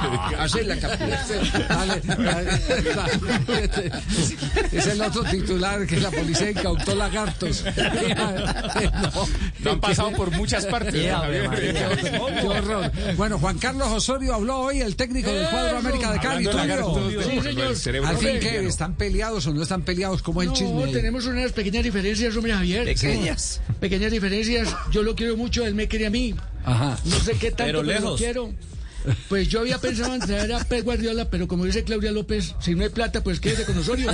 Hace la captura. Es el otro titular, que la policía incautó lagartos. No han pasado por muchas partes. Qué horror. Bueno, Juan Carlos Osorio habló hoy, el técnico del cuadro América de Cali. Sí, señor. Al fin, ¿qué? ¿Están peleados o no están peleados? ¿Cómo es el chisme? No, tenemos unas pequeñas diferencias, hombre, Javier. Pequeñas diferencias. Yo lo quiero mucho, él me quiere a mí. Ajá. No sé qué tanto, Pero lejos. lo quiero. Pues yo había pensado en traer a Pep Guardiola, pero como dice Claudia López, si no hay plata, pues quédese con Osorio.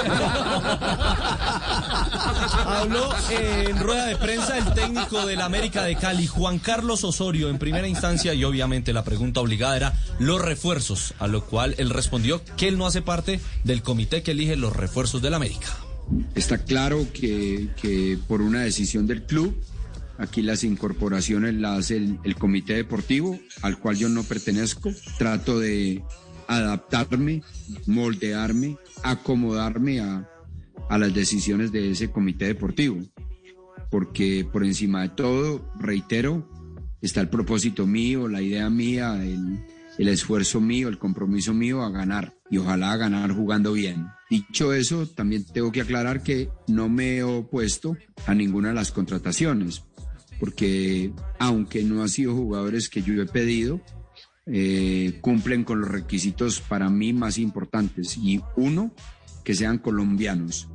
Habló en rueda de prensa el técnico del América de Cali, Juan Carlos Osorio, en primera instancia, y obviamente la pregunta obligada era los refuerzos, a lo cual él respondió que él no hace parte del comité que elige los refuerzos del América. Está claro que por una decisión del club, aquí las incorporaciones las hace el comité deportivo, al cual yo no pertenezco. Trato de adaptarme, moldearme, acomodarme a las decisiones de ese comité deportivo. Porque por encima de todo, reitero, está el propósito mío, la idea mía, el esfuerzo mío, el compromiso mío a ganar. Y ojalá a ganar jugando bien. Dicho eso, también tengo que aclarar que no me he opuesto a ninguna de las contrataciones, porque aunque no han sido jugadores que yo he pedido, cumplen con los requisitos para mí más importantes. Y uno, que sean colombianos.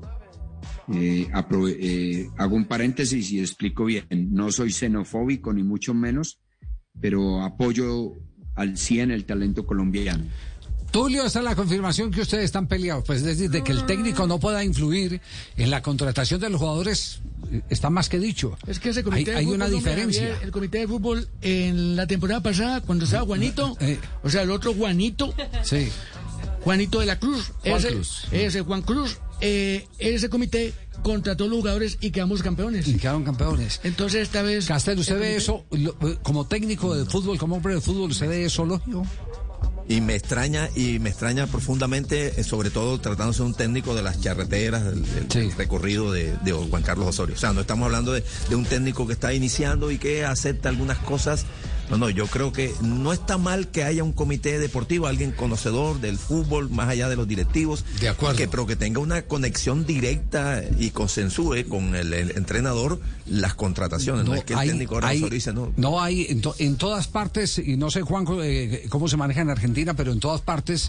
Hago un paréntesis y explico bien. No soy xenofóbico ni mucho menos, pero apoyo al 100 el talento colombiano. Tulio, esta es la confirmación que ustedes están peleados. Pues es decir, de que el técnico no pueda influir en la contratación de los jugadores, está más que dicho. Es que ese comité hay una diferencia. Javier, el comité de fútbol en la temporada pasada, cuando estaba Juanito, o sea, el otro Juanito, sí, Juanito de la Cruz, Juan Cruz, ese comité contrató los jugadores y quedamos campeones. Y quedaron campeones. Entonces esta vez... Castel, ¿usted ve eso como técnico de fútbol, como hombre de fútbol, usted ve eso lógico? Y me extraña profundamente, sobre todo tratándose de un técnico de las charreteras, del recorrido de Juan Carlos Osorio. O sea, no estamos hablando de un técnico que está iniciando y que acepta algunas cosas. No, yo creo que no está mal que haya un comité deportivo, alguien conocedor del fútbol, más allá de los directivos, de acuerdo, pero que tenga una conexión directa y consensúe con el entrenador las contrataciones. No es que el técnico ahora Osorio dice no. No hay, en todas partes, y no sé, Juan, cómo se maneja en Argentina, pero en todas partes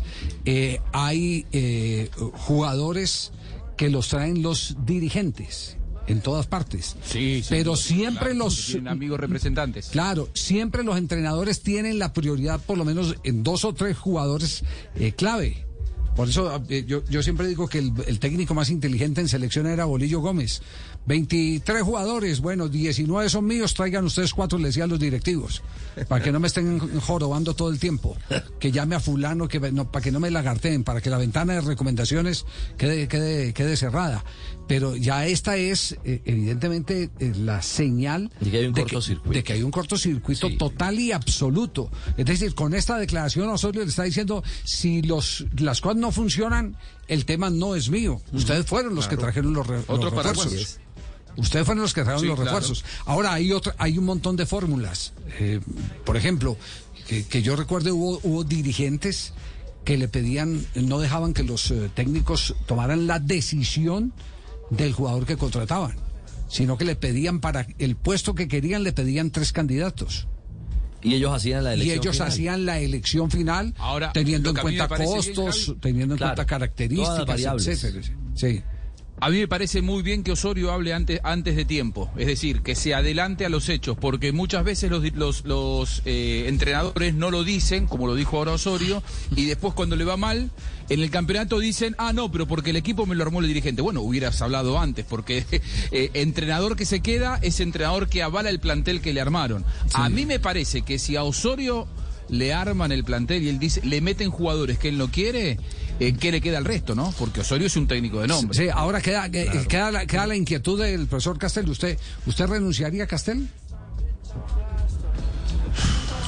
hay jugadores que los traen los dirigentes. En todas partes. Sí, pero siempre claro, los tienen amigos representantes. Claro, siempre los entrenadores tienen la prioridad, por lo menos en 2 o 3 jugadores clave. Por eso yo siempre digo que el técnico más inteligente en selección era Bolillo Gómez. 23 jugadores, bueno, 19 son míos, traigan ustedes 4, les decía a los directivos, para que no me estén jorobando todo el tiempo, que llame a fulano, para que no me lagarteen, para que la ventana de recomendaciones quede cerrada. Pero ya esta es, evidentemente, la señal de que hay un cortocircuito. De que hay un cortocircuito total y absoluto. Es decir, con esta declaración Osorio le está diciendo, si las cosas no funcionan, el tema no es mío. Ustedes fueron los que trajeron los refuerzos. Ustedes fueron los que trajeron los refuerzos. Ahora hay un montón de fórmulas. Por ejemplo, que yo recuerdo hubo dirigentes que le pedían, no dejaban que los técnicos tomaran la decisión del jugador que contrataban, sino que le pedían para el puesto que querían, le pedían 3 candidatos. Y ellos hacían la elección final. Ahora, teniendo en cuenta costos, bien, teniendo en cuenta características, etcétera. Sí. A mí me parece muy bien que Osorio hable antes de tiempo, es decir, que se adelante a los hechos, porque muchas veces los entrenadores no lo dicen, como lo dijo ahora Osorio, y después cuando le va mal, en el campeonato dicen, no, pero porque el equipo me lo armó el dirigente. Bueno, hubieras hablado antes, porque entrenador que se queda es entrenador que avala el plantel que le armaron. Sí. A mí me parece que si a Osorio le arman el plantel y él dice, le meten jugadores que él no quiere, ¿qué le queda al resto, no? Porque Osorio es un técnico de nombre. Sí, ahora queda la inquietud del profesor Castel. ¿Usted renunciaría a Castel?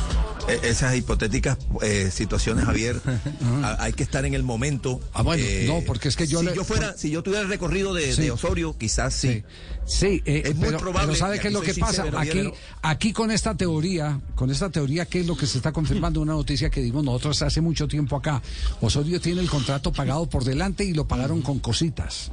Esas hipotéticas situaciones, Javier, hay que estar en el momento. Bueno, no, porque es que yo si yo tuviera el recorrido de Osorio, quizás sí. Sí, es muy probable. Pero ¿sabe qué es lo que pasa? Aquí con esta teoría, ¿qué es lo que se está confirmando? Una noticia que dimos nosotros hace mucho tiempo acá. Osorio tiene el contrato pagado por delante y lo pagaron con cositas.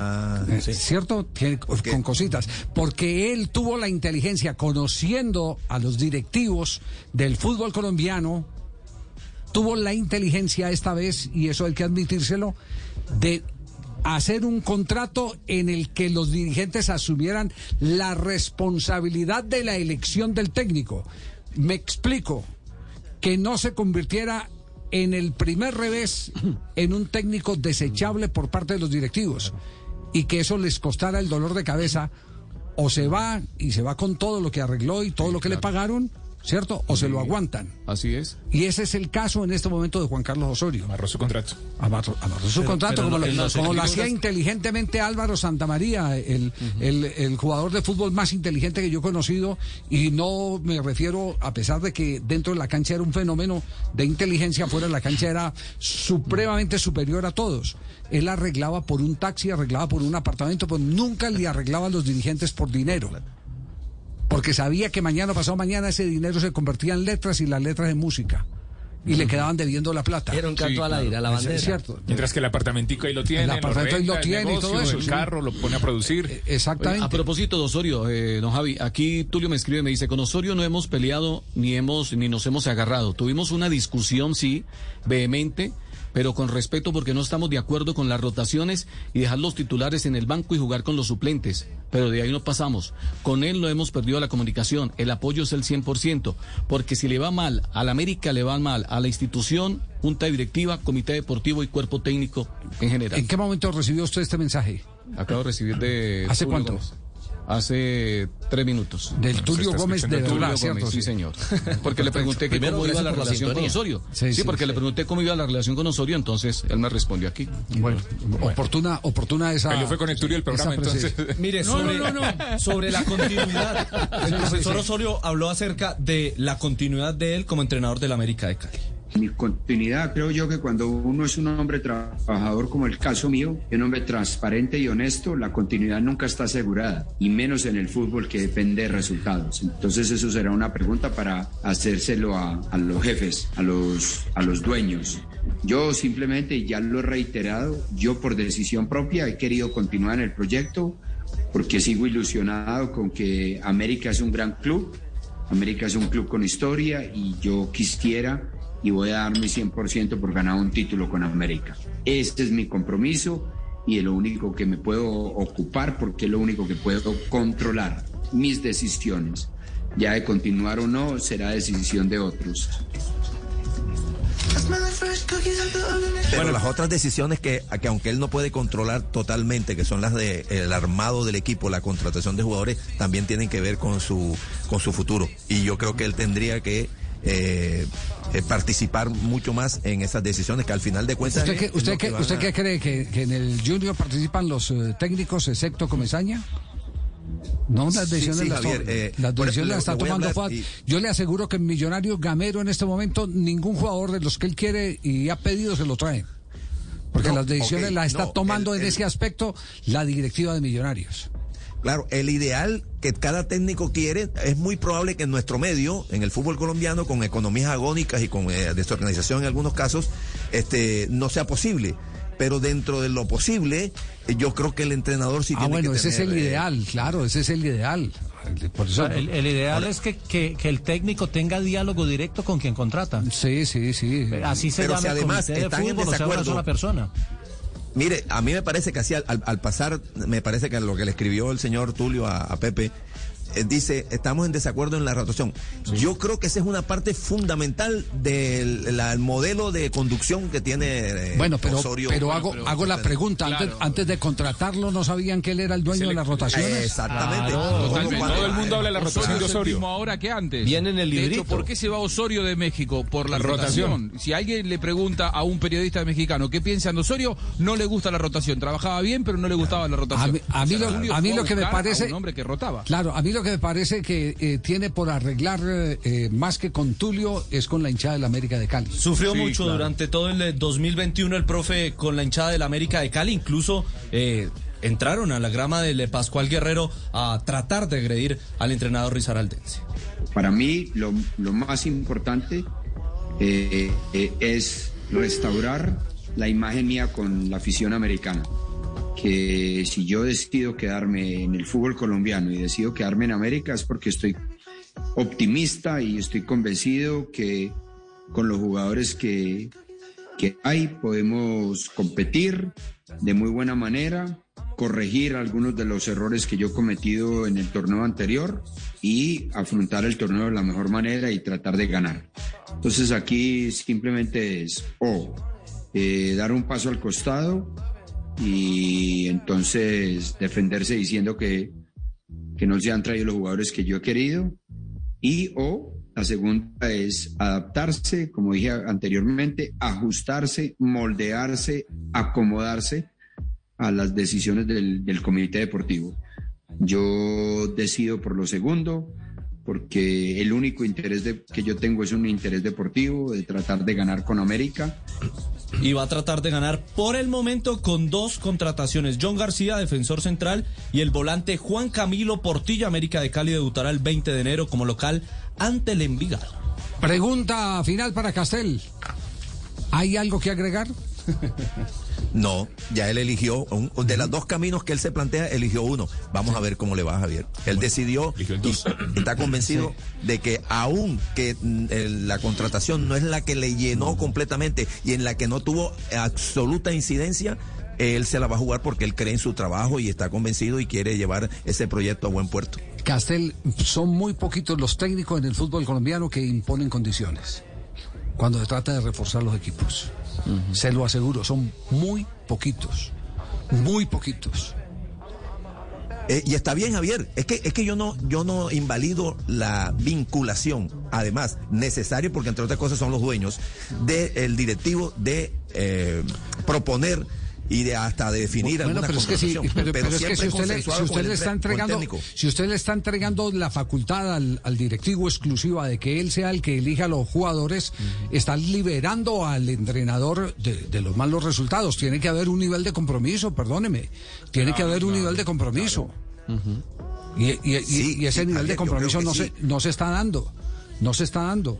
¿Cierto? Con cositas. Porque él tuvo la inteligencia, conociendo a los directivos del fútbol colombiano, tuvo la inteligencia esta vez, y eso hay que admitírselo, de hacer un contrato en el que los dirigentes asumieran la responsabilidad de la elección del técnico. Me explico, que no se convirtiera en el primer revés en un técnico desechable por parte de los directivos, y que eso les costara el dolor de cabeza. O se va y se va con todo lo que arregló y todo lo que le pagaron, ¿cierto? O se lo aguantan. Así es. Y ese es el caso en este momento de Juan Carlos Osorio. Amarró su contrato. Amarró su contrato, como lo hacía inteligentemente Álvaro Santamaría, el jugador de fútbol más inteligente que yo he conocido, y no me refiero, a pesar de que dentro de la cancha era un fenómeno de inteligencia, fuera de la cancha era supremamente superior a todos. Él arreglaba por un taxi, arreglaba por un apartamento, pero nunca le arreglaba a los dirigentes por dinero. Porque sabía que mañana, pasado mañana, ese dinero se convertía en letras y las letras en música. Y le quedaban debiendo la plata. Era un canto al aire, a la bandera. Es cierto. Mientras que el apartamentico ahí lo tiene. El apartamento ahí lo tiene y todo eso. El carro lo pone a producir. Exactamente. A propósito de Osorio, don Javi, aquí Tulio me escribe y me dice: con Osorio no hemos peleado ni nos hemos agarrado. Tuvimos una discusión, sí, vehemente, pero con respeto, porque no estamos de acuerdo con las rotaciones y dejar los titulares en el banco y jugar con los suplentes. Pero de ahí no pasamos. Con él no hemos perdido la comunicación. El apoyo es el 100%. Porque si le va mal al América, le va mal a la institución, junta directiva, comité deportivo y cuerpo técnico en general. ¿En qué momento recibió usted este mensaje? Acabo de recibir de... ¿Hace cuánto? Gómez. Hace 3 minutos. Del Tulio Gómez de verdad, ¿cierto? Sí, señor. Porque le pregunté que cómo iba la relación con Osorio. Sí, porque le pregunté cómo iba la relación con Osorio, entonces él me respondió aquí. Bueno, oportuna esa. Él fue con el Tulio el programa, entonces. Mire, sobre la continuidad. El profesor Osorio habló acerca de la continuidad de él como entrenador del América de Cali. Mi continuidad, creo yo que cuando uno es un hombre trabajador, como el caso mío, un hombre transparente y honesto, la continuidad nunca está asegurada, y menos en el fútbol, que depende de resultados. Entonces eso será una pregunta para hacérselo a los jefes, a los dueños. Yo simplemente, ya lo he reiterado, yo por decisión propia he querido continuar en el proyecto, porque sigo ilusionado con que América es un gran club, América es un club con historia, y yo quisiera y voy a dar mi 100% por ganar un título con América. Este es mi compromiso y es lo único que me puedo ocupar, porque es lo único que puedo controlar. Mis decisiones, ya de continuar o no, será decisión de otros. Pero las otras decisiones que aunque él no puede controlar totalmente, que son las de el armado del equipo, la contratación de jugadores, también tienen que ver con su futuro. Y yo creo que él tendría que participar mucho más en esas decisiones, que al final de cuentas... ¿Usted qué cree? ¿Que en el Junior participan los técnicos excepto Comesaña? No, las decisiones, Javier, las decisiones las está tomando FAD. Yo le aseguro que en Millonario Gamero en este momento ningún jugador de los que él quiere y ha pedido se lo trae. Porque las decisiones las está tomando en ese aspecto la directiva de Millonarios. Claro, el ideal que cada técnico quiere, es muy probable que en nuestro medio, en el fútbol colombiano, con economías agónicas y con desorganización en algunos casos, no sea posible. Pero dentro de lo posible, yo creo que el entrenador sí tiene que tener... ese es el ideal, claro, ese es el ideal. Por eso, el ideal es que el técnico tenga diálogo directo con quien contrata. Sí. Así se llama, si además el comité de fútbol, o sea una sola persona. Mire, a mí me parece que así al pasar, me parece que lo que le escribió el señor Tulio a Pepe, dice, estamos en desacuerdo en la rotación. Sí. Yo creo que esa es una parte fundamental del modelo de conducción que tiene Osorio. Pero hago la pregunta, claro. Antes de contratarlo, ¿no sabían que él era el dueño de las rotaciones? Exactamente. Totalmente. Todo el mundo habla de la rotación de Osorio. Mismo ahora que antes. Viene en el librito. De hecho, ¿por qué se va Osorio de México? Por la rotación. Si alguien le pregunta a un periodista mexicano qué piensa de Osorio, no le gusta la rotación. Trabajaba bien, pero no le gustaba la rotación. A mí lo que me parece... un hombre que rotaba. Claro, a mí lo único que me parece que tiene por arreglar más que con Tulio es con la hinchada del América de Cali. Sufrió mucho durante todo el 2021 el profe con la hinchada del América de Cali, incluso entraron a la grama del Pascual Guerrero a tratar de agredir al entrenador risaraldense. Para mí lo más importante es restaurar la imagen mía con la afición americana. Que si yo decido quedarme en el fútbol colombiano y decido quedarme en América es porque estoy optimista y estoy convencido que con los jugadores que hay podemos competir de muy buena manera, corregir algunos de los errores que yo he cometido en el torneo anterior y afrontar el torneo de la mejor manera y tratar de ganar. Entonces aquí simplemente es dar un paso al costado y entonces defenderse diciendo que no se han traído los jugadores que yo he querido o la segunda es adaptarse, como dije anteriormente, ajustarse, moldearse, acomodarse a las decisiones del comité deportivo. Yo decido por lo segundo, porque el único interés que yo tengo es un interés deportivo, de tratar de ganar con América. Y va a tratar de ganar por el momento con 2 contrataciones. John García, defensor central, y el volante Juan Camilo Portillo. América de Cali debutará el 20 de enero como local ante el Envigado. Pregunta final para Castel. ¿Hay algo que agregar? No, ya él eligió, de los 2 caminos que él se plantea, eligió uno. Vamos a ver cómo le va a Javier. Él decidió y está convencido de que aun que la contratación no es la que le llenó completamente y en la que no tuvo absoluta incidencia, él se la va a jugar porque él cree en su trabajo y está convencido y quiere llevar ese proyecto a buen puerto. Castel, son muy poquitos los técnicos en el fútbol colombiano que imponen condiciones cuando se trata de reforzar los equipos. Se lo aseguro, son muy poquitos. Muy poquitos. Y está bien, Javier. Es que yo no invalido la vinculación, además, necesario, porque entre otras cosas son los dueños del directivo de proponer y de hasta de definir alguna contratación. Pero es que si usted le está entregando la facultad al directivo exclusiva de que él sea el que elija a los jugadores, está liberando al entrenador de los malos resultados. Tiene que haber un nivel de compromiso, perdóneme. Tiene que haber un nivel de compromiso. Y ese nivel de compromiso no se está dando. No se está dando.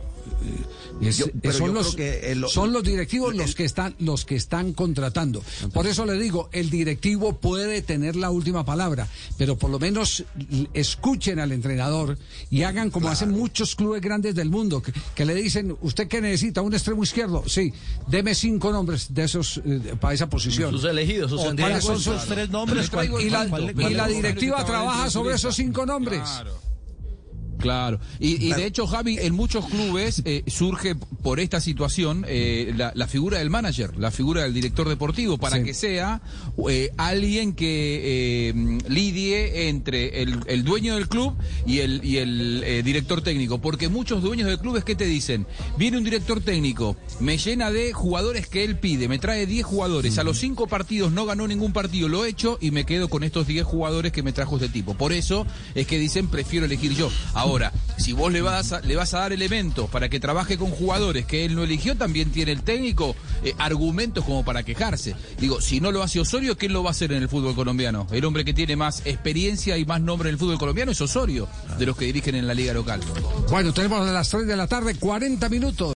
Son los directivos los que están contratando. Por eso le digo, el directivo puede tener la última palabra, pero por lo menos escuchen al entrenador y hagan como hacen muchos clubes grandes del mundo, que le dicen, ¿usted qué necesita? ¿Un extremo izquierdo? Sí, deme 5 nombres de esos para esa posición. Sus elegidos, sus ¿cuáles son sus 3 nombres? Y la directiva trabaja sobre esos 5 nombres. Claro, y de hecho, Javi, en muchos clubes surge por esta situación la figura del manager, la figura del director deportivo, para que sea alguien que lidie entre el dueño del club y el director técnico, porque muchos dueños de clubes, ¿qué te dicen? Viene un director técnico, me llena de jugadores que él pide, me trae 10 jugadores, a los 5 partidos no ganó ningún partido, lo echo y me quedo con estos 10 jugadores que me trajo este tipo. Por eso es que dicen, prefiero elegir yo. Ahora, si vos le vas a dar elementos para que trabaje con jugadores que él no eligió, también tiene el técnico argumentos como para quejarse. Digo, si no lo hace Osorio, ¿quién lo va a hacer en el fútbol colombiano? El hombre que tiene más experiencia y más nombre en el fútbol colombiano es Osorio, de los que dirigen en la liga local. Bueno, tenemos a las 3 de la tarde, 40 minutos.